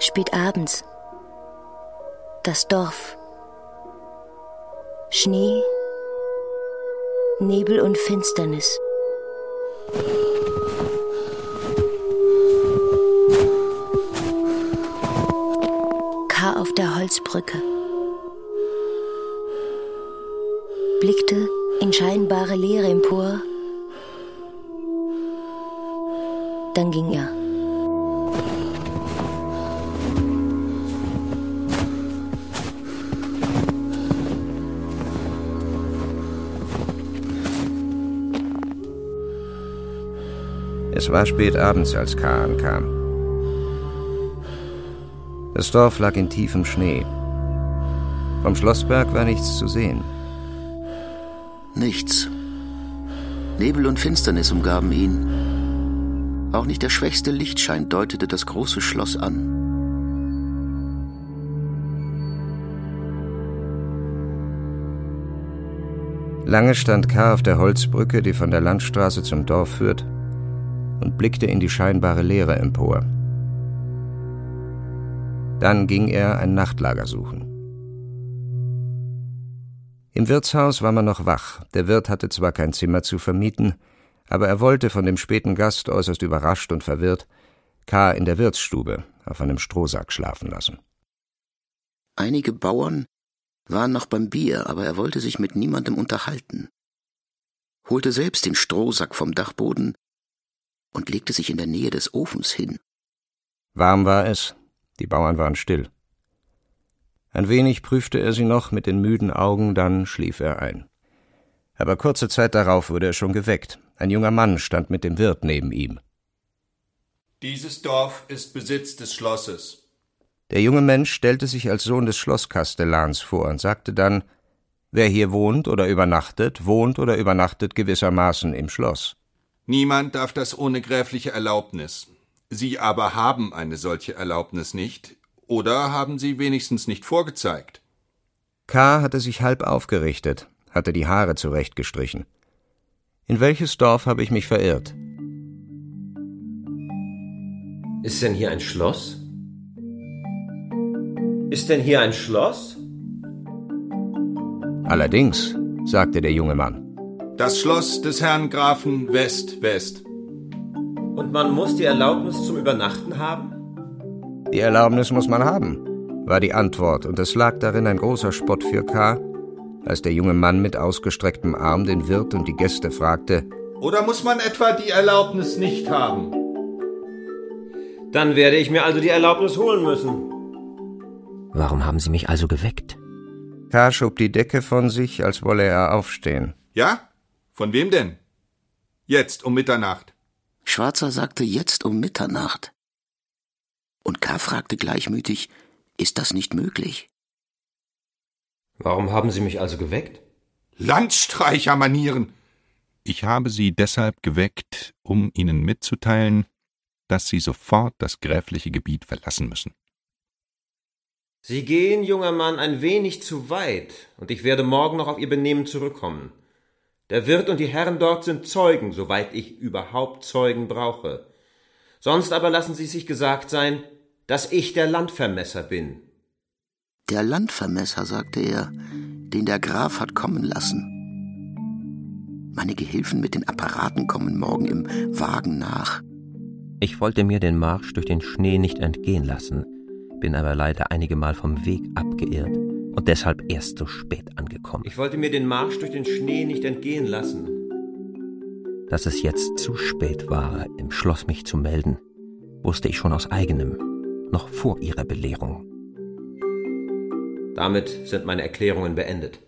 Spät abends. Das Dorf. Schnee, Nebel und Finsternis. K. auf der Holzbrücke. Blickte in scheinbare Leere empor. Dann ging er. Es war spät abends, als K. ankam. Das Dorf lag in tiefem Schnee. Vom Schlossberg war nichts zu sehen. Nichts. Nebel und Finsternis umgaben ihn. Auch nicht der schwächste Lichtschein deutete das große Schloss an. Lange stand K. auf der Holzbrücke, die von der Landstraße zum Dorf führt, und blickte in die scheinbare Leere empor. Dann ging er ein Nachtlager suchen. Im Wirtshaus war man noch wach. Der Wirt hatte zwar kein Zimmer zu vermieten, aber er wollte, von dem späten Gast äußerst überrascht und verwirrt, K. in der Wirtsstube auf einem Strohsack schlafen lassen. Einige Bauern waren noch beim Bier, aber er wollte sich mit niemandem unterhalten. Holte selbst den Strohsack vom Dachboden und legte sich in der Nähe des Ofens hin. Warm war es, die Bauern waren still. Ein wenig prüfte er sie noch mit den müden Augen, dann schlief er ein. Aber kurze Zeit darauf wurde er schon geweckt. Ein junger Mann stand mit dem Wirt neben ihm. Dieses Dorf ist Besitz des Schlosses. Der junge Mensch stellte sich als Sohn des Schlosskastellans vor und sagte dann, wer hier wohnt oder übernachtet gewissermaßen im Schloss. Niemand darf das ohne gräfliche Erlaubnis. Sie aber haben eine solche Erlaubnis nicht, oder haben sie wenigstens nicht vorgezeigt. K. hatte sich halb aufgerichtet, hatte die Haare zurechtgestrichen. In welches Dorf habe ich mich verirrt? Ist denn hier ein Schloss? Ist denn hier ein Schloss? Allerdings, sagte der junge Mann. Das Schloss des Herrn Grafen West. Und man muss die Erlaubnis zum Übernachten haben? Die Erlaubnis muss man haben, war die Antwort, und es lag darin ein großer Spott für K., als der junge Mann mit ausgestrecktem Arm den Wirt und die Gäste fragte: Oder muss man etwa die Erlaubnis nicht haben? Dann werde ich mir also die Erlaubnis holen müssen. Warum haben Sie mich also geweckt? K. schob die Decke von sich, als wolle er aufstehen. Ja? Von wem denn? Jetzt um Mitternacht. Schwarzer sagte jetzt um Mitternacht. Und K. fragte gleichmütig, ist das nicht möglich? Warum haben Sie mich also geweckt? Landstreichermanieren! Ich habe Sie deshalb geweckt, um Ihnen mitzuteilen, dass Sie sofort das gräfliche Gebiet verlassen müssen. Sie gehen, junger Mann, ein wenig zu weit, und ich werde morgen noch auf Ihr Benehmen zurückkommen. Der Wirt und die Herren dort sind Zeugen, soweit ich überhaupt Zeugen brauche. Sonst aber lassen Sie sich gesagt sein, dass ich der Landvermesser bin. Der Landvermesser, sagte er, den der Graf hat kommen lassen. Meine Gehilfen mit den Apparaten kommen morgen im Wagen nach. Ich wollte mir den Marsch durch den Schnee nicht entgehen lassen, bin aber leider einige Mal vom Weg abgeirrt und deshalb erst so spät angekommen. Ich wollte mir den Marsch durch den Schnee nicht entgehen lassen. Dass es jetzt zu spät war, im Schloss mich zu melden, wusste ich schon aus eigenem, noch vor Ihrer Belehrung. Damit sind meine Erklärungen beendet.